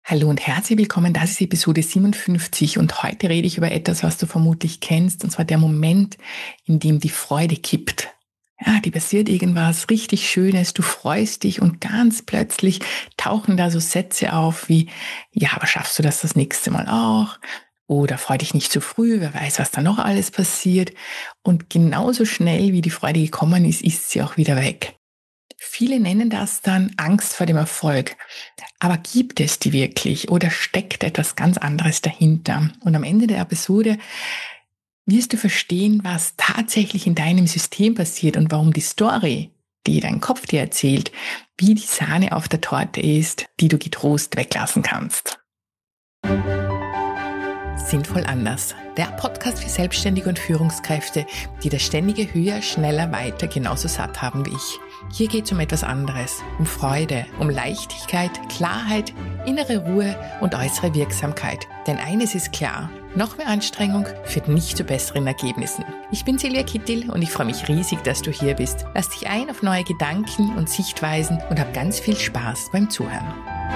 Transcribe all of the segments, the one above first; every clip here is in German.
Hallo und herzlich willkommen, das ist Episode 57 und heute rede ich über etwas, was du vermutlich kennst, und zwar der Moment, in dem die Freude kippt. Ja, die passiert irgendwas richtig Schönes, du freust dich und ganz plötzlich tauchen da so Sätze auf wie, ja, aber schaffst du das nächste Mal auch? Oder freu dich nicht zu früh, wer weiß, was da noch alles passiert. Und genauso schnell, wie die Freude gekommen ist sie auch wieder weg. Viele nennen das dann Angst vor dem Erfolg. Aber gibt es die wirklich oder steckt etwas ganz anderes dahinter? Und am Ende der Episode wirst du verstehen, was tatsächlich in deinem System passiert und warum die Story, die dein Kopf dir erzählt, wie die Sahne auf der Torte ist, die du getrost weglassen kannst. Sinnvoll anders. Der Podcast für Selbstständige und Führungskräfte, die das ständige Höher, Schneller, Weiter genauso satt haben wie ich. Hier geht es um etwas anderes, um Freude, um Leichtigkeit, Klarheit, innere Ruhe und äußere Wirksamkeit. Denn eines ist klar, noch mehr Anstrengung führt nicht zu besseren Ergebnissen. Ich bin Silvia Kittil und ich freue mich riesig, dass du hier bist. Lass dich ein auf neue Gedanken und Sichtweisen und hab ganz viel Spaß beim Zuhören.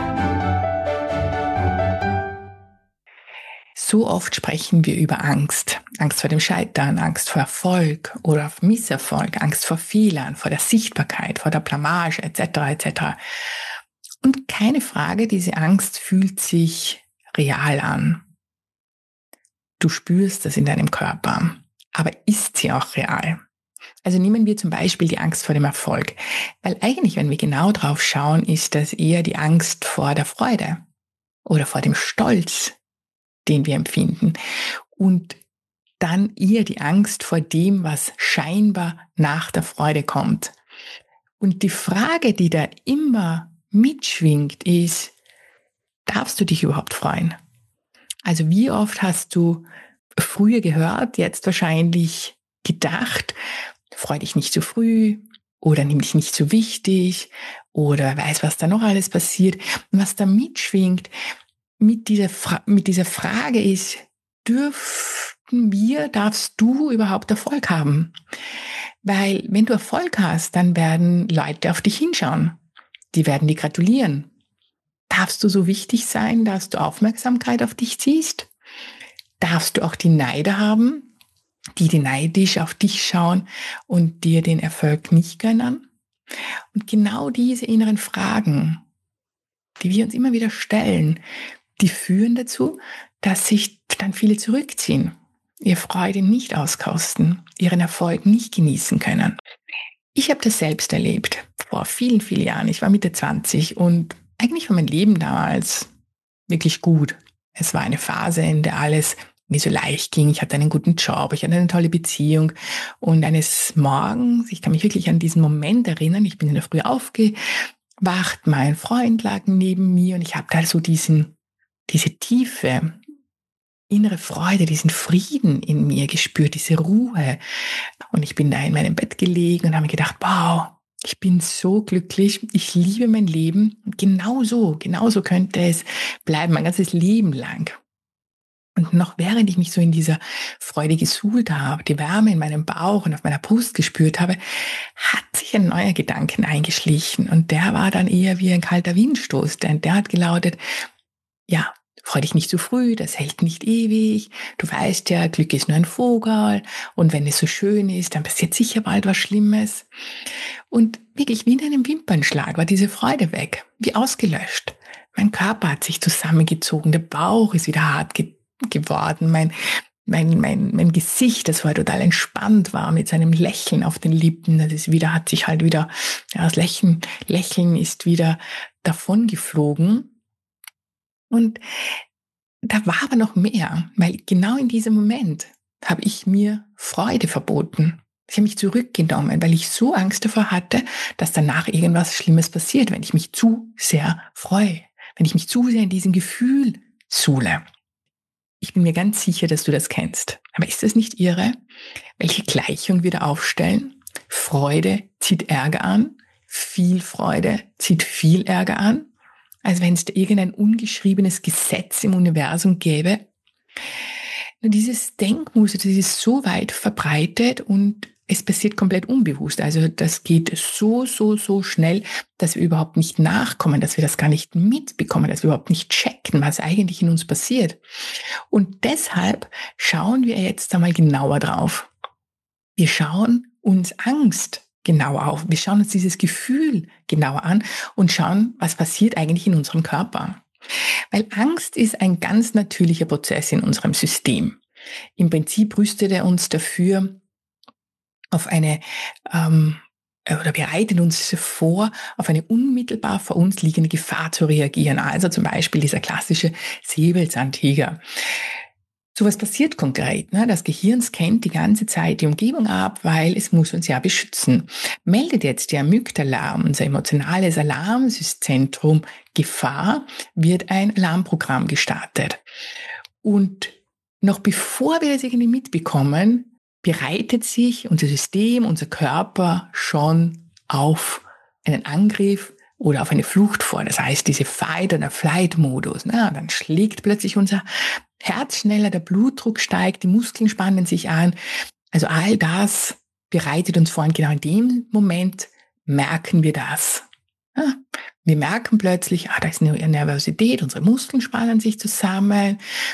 So oft sprechen wir über Angst. Angst vor dem Scheitern, Angst vor Erfolg oder Misserfolg, Angst vor Fehlern, vor der Sichtbarkeit, vor der Blamage etc. etc. Und keine Frage, diese Angst fühlt sich real an. Du spürst das in deinem Körper. Aber ist sie auch real? Also nehmen wir zum Beispiel die Angst vor dem Erfolg. Weil eigentlich, wenn wir genau drauf schauen, ist das eher die Angst vor der Freude oder vor dem Stolz, den wir empfinden. Und dann eher die Angst vor dem, was scheinbar nach der Freude kommt. Und die Frage, die da immer mitschwingt, ist, darfst du dich überhaupt freuen? Also wie oft hast du früher gehört, jetzt wahrscheinlich gedacht, freu dich nicht zu früh oder nimm dich nicht zu wichtig oder weiß, was da noch alles passiert. Und was da mitschwingt, mit dieser Frage ist, darfst du überhaupt Erfolg haben? Weil wenn du Erfolg hast, dann werden Leute auf dich hinschauen. Die werden dir gratulieren. Darfst du so wichtig sein, dass du Aufmerksamkeit auf dich ziehst? Darfst du auch die Neider haben, die neidisch auf dich schauen und dir den Erfolg nicht gönnen? Und genau diese inneren Fragen, die wir uns immer wieder stellen, die führen dazu, dass sich dann viele zurückziehen, ihre Freude nicht auskosten, ihren Erfolg nicht genießen können. Ich habe das selbst erlebt, vor vielen, vielen Jahren. Ich war Mitte 20 und eigentlich war mein Leben damals wirklich gut. Es war eine Phase, in der alles mir so leicht ging. Ich hatte einen guten Job, ich hatte eine tolle Beziehung und eines Morgens, ich kann mich wirklich an diesen Moment erinnern, ich bin in der Früh aufgewacht, mein Freund lag neben mir und ich habe da so diese tiefe innere Freude, diesen Frieden in mir gespürt, diese Ruhe. Und ich bin da in meinem Bett gelegen und habe mir gedacht, wow, ich bin so glücklich, ich liebe mein Leben. Genauso könnte es bleiben, mein ganzes Leben lang. Und noch während ich mich so in dieser Freude gesuhlt habe, die Wärme in meinem Bauch und auf meiner Brust gespürt habe, hat sich ein neuer Gedanke eingeschlichen. Und der war dann eher wie ein kalter Windstoß, denn der hat gelautet, ja, freu dich nicht zu früh, das hält nicht ewig. Du weißt ja, Glück ist nur ein Vogel. Und wenn es so schön ist, dann passiert sicher bald was Schlimmes. Und wirklich wie in einem Wimpernschlag war diese Freude weg, wie ausgelöscht. Mein Körper hat sich zusammengezogen, der Bauch ist wieder hart geworden. Mein Gesicht, das vorher total entspannt war, mit seinem Lächeln auf den Lippen, das Lächeln ist wieder davon geflogen. Und da war aber noch mehr, weil genau in diesem Moment habe ich mir Freude verboten. Ich habe mich zurückgenommen, weil ich so Angst davor hatte, dass danach irgendwas Schlimmes passiert, wenn ich mich zu sehr freue, wenn ich mich zu sehr in diesem Gefühl suhle. Ich bin mir ganz sicher, dass du das kennst. Aber ist das nicht irre? Welche Gleichung wir da aufstellen? Freude zieht Ärger an, viel Freude zieht viel Ärger an. Als wenn es da irgendein ungeschriebenes Gesetz im Universum gäbe. Nur dieses Denkmuster, das ist so weit verbreitet und es passiert komplett unbewusst. Also das geht so, so, so schnell, dass wir überhaupt nicht nachkommen, dass wir das gar nicht mitbekommen, dass wir überhaupt nicht checken, was eigentlich in uns passiert. Und deshalb schauen wir jetzt einmal genauer drauf. Wir schauen uns Angst genauer auf. Wir schauen uns dieses Gefühl genauer an und schauen, was passiert eigentlich in unserem Körper. Weil Angst ist ein ganz natürlicher Prozess in unserem System. Im Prinzip rüstet er uns dafür auf eine, oder bereitet uns vor, auf eine unmittelbar vor uns liegende Gefahr zu reagieren. Also zum Beispiel dieser klassische Säbelzahntiger. So was passiert konkret. Ne? Das Gehirn scannt die ganze Zeit die Umgebung ab, weil es muss uns ja beschützen. Meldet jetzt der Amygdala, unser emotionales Alarmzentrum, Gefahr, wird ein Alarmprogramm gestartet. Und noch bevor wir das irgendwie mitbekommen, bereitet sich unser System, unser Körper schon auf einen Angriff oder auf eine Flucht vor. Das heißt, diese Fight- oder Flight-Modus. Dann schlägt plötzlich unser Herz schneller, der Blutdruck steigt, die Muskeln spannen sich an. Also all das bereitet uns vor. Und genau in dem Moment merken wir das. Ja, wir merken plötzlich, da ist eine Nervosität, unsere Muskeln spannen sich zusammen.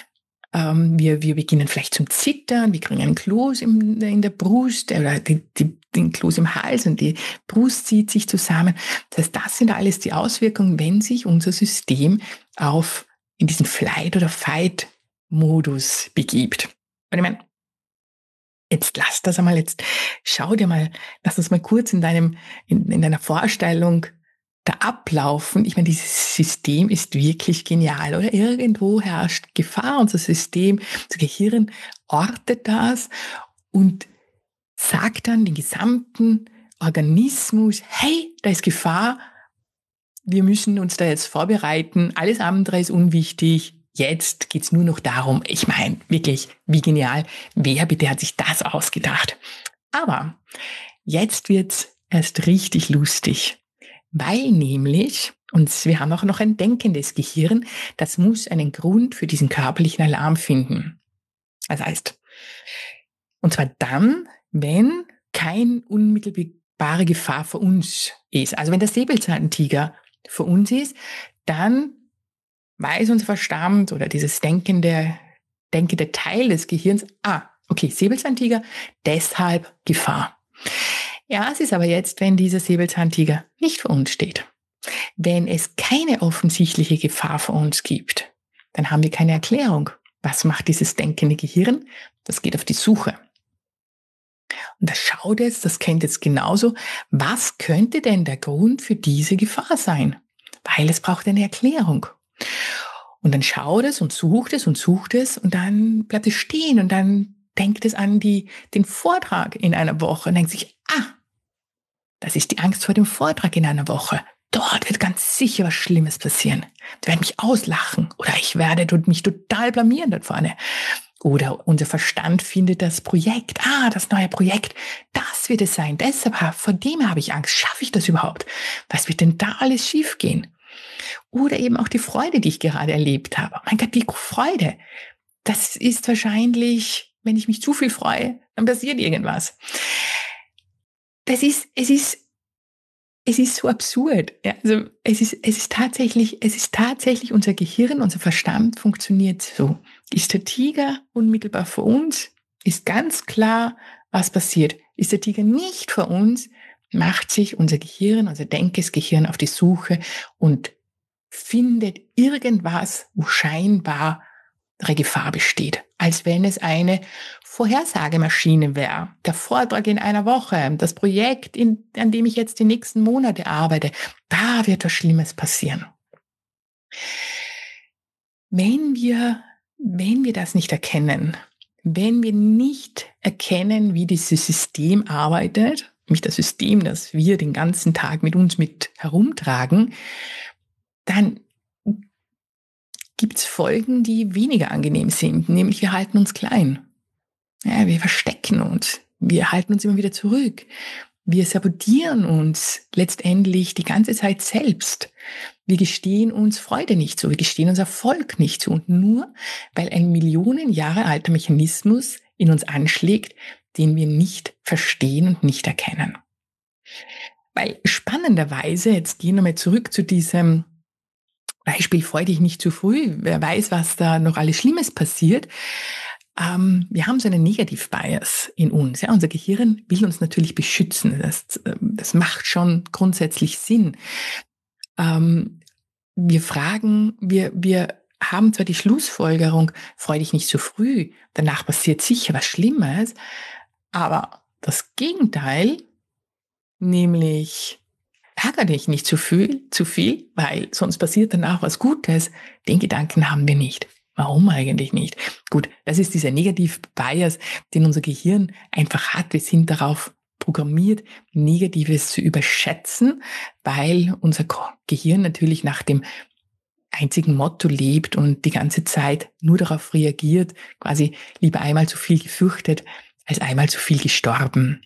Wir beginnen vielleicht zum Zittern, wir kriegen einen Kloß in der Brust oder den Kloß im Hals und die Brust zieht sich zusammen. Das heißt, das sind alles die Auswirkungen, wenn sich unser System in diesen Flight- oder Fight-Modus begibt. Und ich meine, jetzt lass das einmal, jetzt schau dir mal, lass uns mal kurz in deiner Vorstellung da ablaufen. Ich meine, dieses System ist wirklich genial, oder? Irgendwo herrscht Gefahr. Unser System, unser Gehirn ortet das und sagt dann den gesamten Organismus, hey, da ist Gefahr. Wir müssen uns da jetzt vorbereiten. Alles andere ist unwichtig. Jetzt geht's nur noch darum, ich meine, wirklich, wie genial. Wer bitte hat sich das ausgedacht? Aber jetzt wird's erst richtig lustig. Weil nämlich, und wir haben auch noch ein denkendes Gehirn, das muss einen Grund für diesen körperlichen Alarm finden. Das heißt, und zwar dann, wenn keine unmittelbare Gefahr für uns ist. Also wenn der Säbelzahntiger für uns ist, dann weiß unser Verstand oder dieses denkende Teil des Gehirns, okay, Säbelzahntiger, deshalb Gefahr. Ja, es ist aber jetzt, wenn dieser Säbelzahntiger nicht vor uns steht. Wenn es keine offensichtliche Gefahr für uns gibt, dann haben wir keine Erklärung. Was macht dieses denkende Gehirn? Das geht auf die Suche. Und das schaut jetzt, das kennt jetzt genauso, was könnte denn der Grund für diese Gefahr sein? Weil es braucht eine Erklärung. Und dann schaut es und sucht es und dann bleibt es stehen und dann denkt es an den Vortrag in einer Woche und denkt sich, das ist die Angst vor dem Vortrag in einer Woche. Dort wird ganz sicher was Schlimmes passieren. Die werden mich auslachen oder ich werde mich total blamieren dort vorne. Oder unser Verstand findet das Projekt. Das neue Projekt, das wird es sein. Deshalb, vor dem habe ich Angst. Schaffe ich das überhaupt? Was wird denn da alles schiefgehen? Oder eben auch die Freude, die ich gerade erlebt habe. Mein Gott, die Freude. Das ist wahrscheinlich, wenn ich mich zu viel freue, dann passiert irgendwas. Es ist so absurd. Ja, also es ist tatsächlich unser Gehirn, unser Verstand funktioniert so. Ist der Tiger unmittelbar vor uns, ist ganz klar, was passiert. Ist der Tiger nicht vor uns, macht sich unser Gehirn, unser denkes Gehirn auf die Suche und findet irgendwas, wo scheinbar Gefahr besteht, als wenn es eine Vorhersagemaschine wäre. Der Vortrag in einer Woche, das Projekt, an dem ich jetzt die nächsten Monate arbeite, da wird was Schlimmes passieren. Wenn wir das nicht erkennen, wenn wir nicht erkennen, wie dieses System arbeitet, nämlich das System, das wir den ganzen Tag mit uns herumtragen, dann gibt es Folgen, die weniger angenehm sind, nämlich wir halten uns klein. Ja, wir verstecken uns, wir halten uns immer wieder zurück. Wir sabotieren uns letztendlich die ganze Zeit selbst. Wir gestehen uns Freude nicht zu, wir gestehen uns Erfolg nicht zu. Und nur weil ein Millionen Jahre alter Mechanismus in uns anschlägt, den wir nicht verstehen und nicht erkennen. Weil spannenderweise, jetzt gehen wir mal zurück zu diesem Beispiel, freu dich nicht zu früh, wer weiß, was da noch alles Schlimmes passiert. Wir haben so einen Negativ-Bias in uns. Ja? Unser Gehirn will uns natürlich beschützen. Das macht schon grundsätzlich Sinn. Wir haben zwar die Schlussfolgerung, freu dich nicht zu früh, danach passiert sicher was Schlimmes, aber das Gegenteil, nämlich ärgere dich nicht zu viel, weil sonst passiert danach was Gutes, den Gedanken haben wir nicht. Warum eigentlich nicht? Gut, das ist dieser Negativ-Bias, den unser Gehirn einfach hat. Wir sind darauf programmiert, Negatives zu überschätzen, weil unser Gehirn natürlich nach dem einzigen Motto lebt und die ganze Zeit nur darauf reagiert, quasi lieber einmal zu viel gefürchtet, als einmal zu viel gestorben.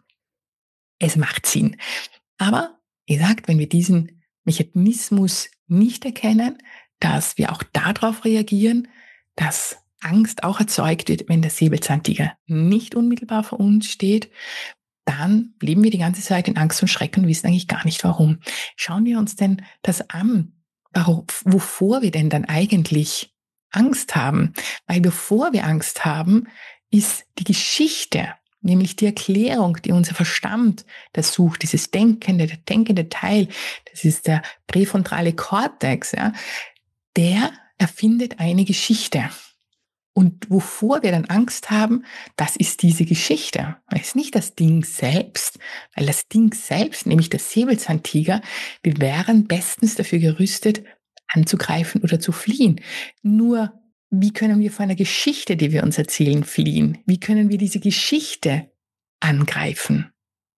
Es macht Sinn. Aber, wie gesagt, wenn wir diesen Mechanismus nicht erkennen, dass wir auch darauf reagieren, dass Angst auch erzeugt wird, wenn der Säbelzahntiger nicht unmittelbar vor uns steht, dann leben wir die ganze Zeit in Angst und Schrecken und wissen eigentlich gar nicht warum. Schauen wir uns denn das an, wovor wir denn dann eigentlich Angst haben. Weil bevor wir Angst haben, ist die Geschichte, nämlich die Erklärung, die unser Verstand da sucht, der denkende Teil, das ist der präfrontale Kortex, ja, der erfindet eine Geschichte. Und wovor wir dann Angst haben, das ist diese Geschichte. Es ist nicht das Ding selbst, weil das Ding selbst, nämlich der Säbelzahntiger, wir wären bestens dafür gerüstet, anzugreifen oder zu fliehen. Nur, wie können wir vor einer Geschichte, die wir uns erzählen, fliehen? Wie können wir diese Geschichte angreifen?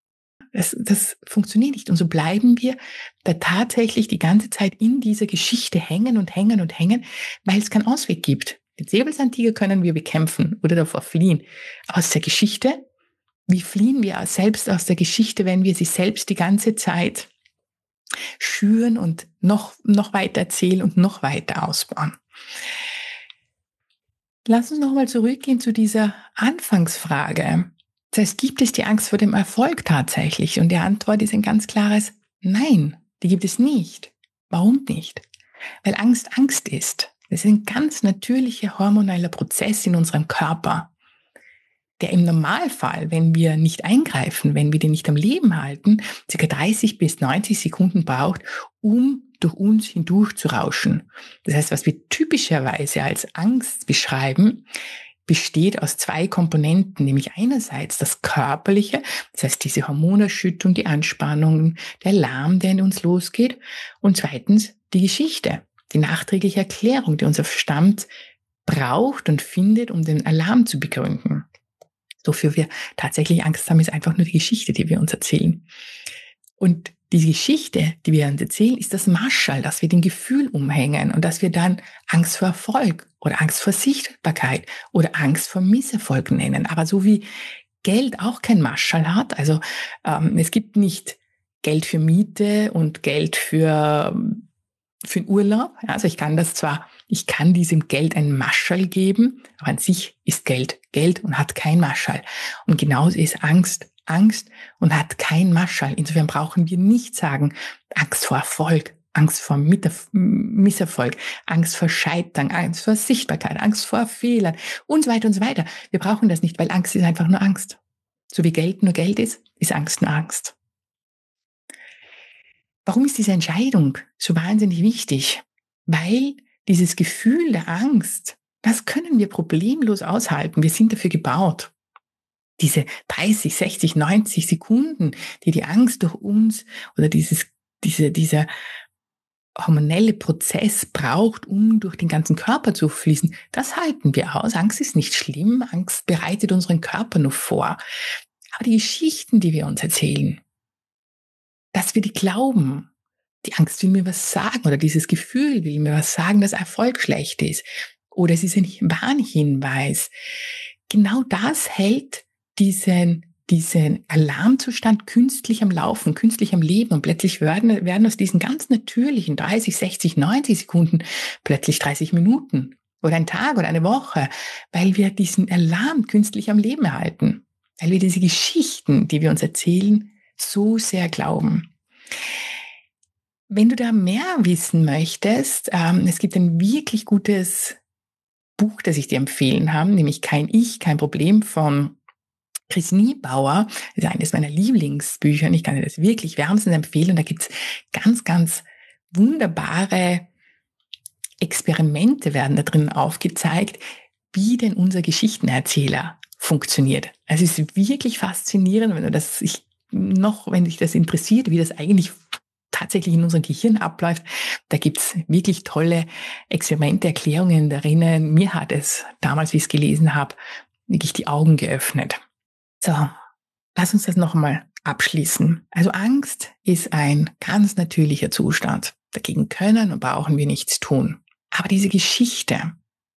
Das funktioniert nicht. Und so bleiben wir da tatsächlich die ganze Zeit in dieser Geschichte hängen und hängen und hängen, weil es keinen Ausweg gibt. Den Säbelzahntiger können wir bekämpfen oder davor fliehen. Aus der Geschichte, wie fliehen wir selbst aus der Geschichte, wenn wir sie selbst die ganze Zeit schüren und noch weiter erzählen und noch weiter ausbauen? Lass uns nochmal zurückgehen zu dieser Anfangsfrage. Das heißt, gibt es die Angst vor dem Erfolg tatsächlich? Und die Antwort ist ein ganz klares Nein, die gibt es nicht. Warum nicht? Weil Angst Angst ist. Das ist ein ganz natürlicher hormoneller Prozess in unserem Körper, der im Normalfall, wenn wir nicht eingreifen, wenn wir den nicht am Leben halten, ca. 30 bis 90 Sekunden braucht, um durch uns hindurch zu rauschen. Das heißt, was wir typischerweise als Angst beschreiben, besteht aus zwei Komponenten, nämlich einerseits das Körperliche, das heißt diese Hormonerschüttung, die Anspannung, der Alarm, der in uns losgeht, und zweitens die Geschichte, die nachträgliche Erklärung, die unser Verstand braucht und findet, um den Alarm zu begründen. Wofür wir tatsächlich Angst haben, ist einfach nur die Geschichte, die wir uns erzählen. Und diese Geschichte, die wir uns erzählen, ist das Marschall, das wir dem Gefühl umhängen und dass wir dann Angst vor Erfolg oder Angst vor Sichtbarkeit oder Angst vor Misserfolg nennen. Aber so wie Geld auch kein Marschall hat, also es gibt nicht Geld für Miete und Geld für den Urlaub. Also ich kann diesem Geld ein Marschall geben, aber an sich ist Geld Geld und hat kein Marschall. Und genauso ist Angst Angst und hat kein Marschall. Insofern brauchen wir nicht sagen, Angst vor Erfolg, Angst vor Misserfolg, Angst vor Scheitern, Angst vor Sichtbarkeit, Angst vor Fehlern und so weiter und so weiter. Wir brauchen das nicht, weil Angst ist einfach nur Angst. So wie Geld nur Geld ist Angst nur Angst. Warum ist diese Entscheidung so wahnsinnig wichtig? Weil dieses Gefühl der Angst, das können wir problemlos aushalten. Wir sind dafür gebaut. Diese 30, 60, 90 Sekunden, die Angst durch uns oder dieser hormonelle Prozess braucht, um durch den ganzen Körper zu fließen, das halten wir aus. Angst ist nicht schlimm. Angst bereitet unseren Körper nur vor. Aber die Geschichten, die wir uns erzählen, dass wir die glauben, die Angst will mir was sagen oder dieses Gefühl will mir was sagen, dass Erfolg schlecht ist oder es ist ein Warnhinweis. Genau das hält diesen Alarmzustand künstlich am Laufen, künstlich am Leben und plötzlich werden aus diesen ganz natürlichen 30, 60, 90 Sekunden plötzlich 30 Minuten oder ein Tag oder eine Woche, weil wir diesen Alarm künstlich am Leben erhalten. weil wir diese Geschichten, die wir uns erzählen, so sehr glauben. Wenn du da mehr wissen möchtest, es gibt ein wirklich gutes Buch, das ich dir empfehlen habe, nämlich Kein Ich, kein Problem von Chris Niebauer. Das ist eines meiner Lieblingsbücher und ich kann dir das wirklich wärmstens empfehlen. Und da gibt es ganz, ganz wunderbare Experimente werden da drin aufgezeigt, wie denn unser Geschichtenerzähler funktioniert. Also es ist wirklich faszinierend, wenn dich das interessiert, wie das eigentlich tatsächlich in unserem Gehirn abläuft. Da gibt's wirklich tolle Experimente, Erklärungen darin. Mir hat es damals, wie ich es gelesen habe, wirklich die Augen geöffnet. So, lass uns das nochmal abschließen. Also Angst ist ein ganz natürlicher Zustand. Dagegen können und brauchen wir nichts tun. Aber diese Geschichte,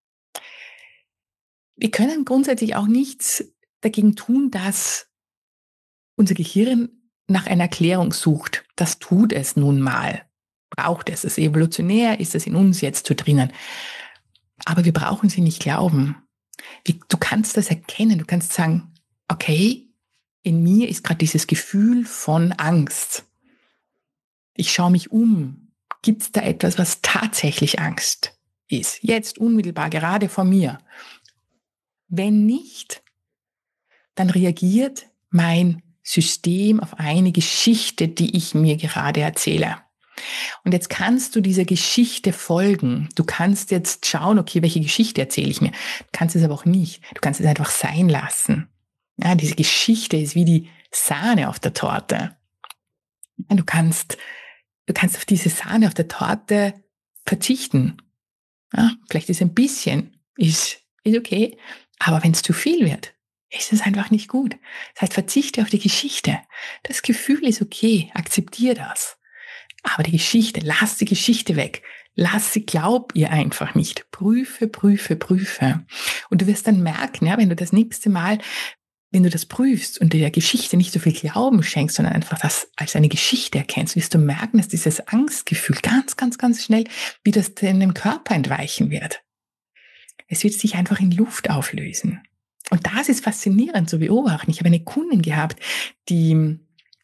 wir können grundsätzlich auch nichts dagegen tun, dass unser Gehirn nach einer Erklärung sucht. Das tut es nun mal. Braucht es. Es ist evolutionär, ist es in uns jetzt so drinnen. Aber wir brauchen sie nicht glauben. Du kannst das erkennen. Du kannst sagen, okay, in mir ist gerade dieses Gefühl von Angst. Ich schaue mich um. Gibt es da etwas, was tatsächlich Angst ist? Jetzt unmittelbar, gerade vor mir. Wenn nicht, dann reagiert mein System auf eine Geschichte, die ich mir gerade erzähle. Und jetzt kannst du dieser Geschichte folgen. Du kannst jetzt schauen, okay, welche Geschichte erzähle ich mir? Du kannst es aber auch nicht. Du kannst es einfach sein lassen. Ja, diese Geschichte ist wie die Sahne auf der Torte. Ja, du kannst auf diese Sahne auf der Torte verzichten. Ja, vielleicht ist ein bisschen, ist okay. Aber wenn es zu viel wird, ist es einfach nicht gut. Das heißt, verzichte auf die Geschichte. Das Gefühl ist okay, akzeptiere das. Aber die Geschichte, lass die Geschichte weg. Glaub ihr einfach nicht. Prüfe. Und du wirst dann merken, ja, wenn du das nächste Mal, wenn du das prüfst und der Geschichte nicht so viel Glauben schenkst, sondern einfach das als eine Geschichte erkennst, wirst du merken, dass dieses Angstgefühl ganz, ganz, ganz schnell wieder in dem Körper entweichen wird. Es wird sich einfach in Luft auflösen. Und das ist faszinierend zu beobachten. Ich habe eine Kundin gehabt, die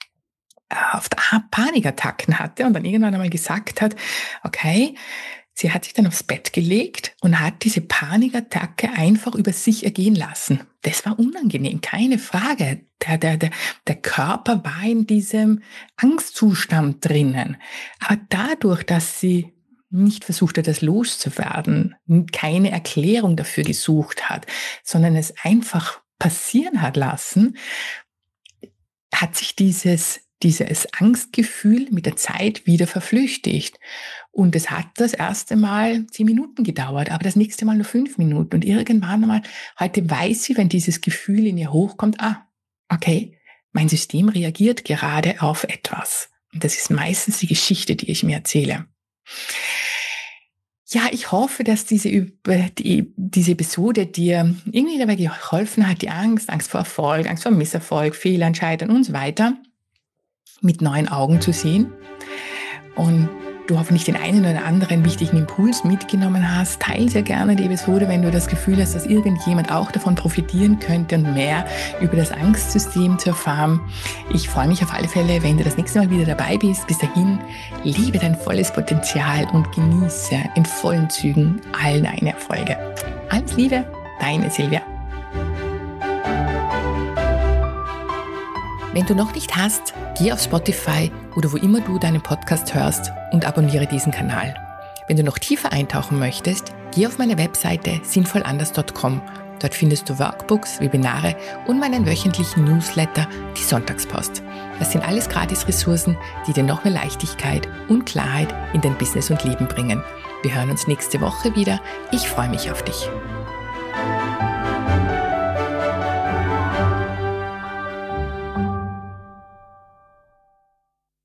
oft Panikattacken hatte und dann irgendwann einmal gesagt hat, okay, sie hat sich dann aufs Bett gelegt und hat diese Panikattacke einfach über sich ergehen lassen. Das war unangenehm, keine Frage. Der Körper war in diesem Angstzustand drinnen. Aber dadurch, dass sie nicht versucht hat, das loszuwerden, keine Erklärung dafür gesucht hat, sondern es einfach passieren hat lassen, hat sich dieses Angstgefühl mit der Zeit wieder verflüchtigt. Und es hat das erste Mal 10 Minuten gedauert, aber das nächste Mal nur 5 Minuten. Und irgendwann einmal, heute weiß sie, wenn dieses Gefühl in ihr hochkommt, okay, mein System reagiert gerade auf etwas. Und das ist meistens die Geschichte, die ich mir erzähle. Ja, ich hoffe, dass diese Episode dir irgendwie dabei geholfen hat, die Angst vor Erfolg, Angst vor Misserfolg, Fehlern, Scheitern und so weiter mit neuen Augen zu sehen und du hoffentlich den einen oder anderen wichtigen Impuls mitgenommen hast. Teile sehr gerne die Episode, wenn du das Gefühl hast, dass irgendjemand auch davon profitieren könnte und mehr über das Angstsystem zu erfahren. Ich freue mich auf alle Fälle, wenn du das nächste Mal wieder dabei bist. Bis dahin, lebe dein volles Potenzial und genieße in vollen Zügen all deine Erfolge. Alles Liebe, deine Silvia. Wenn du noch nicht hast, geh auf Spotify oder wo immer du deinen Podcast hörst und abonniere diesen Kanal. Wenn du noch tiefer eintauchen möchtest, geh auf meine Webseite sinnvollanders.com. Dort findest du Workbooks, Webinare und meinen wöchentlichen Newsletter, die Sonntagspost. Das sind alles Gratis-Ressourcen, die dir noch mehr Leichtigkeit und Klarheit in dein Business und Leben bringen. Wir hören uns nächste Woche wieder. Ich freue mich auf dich.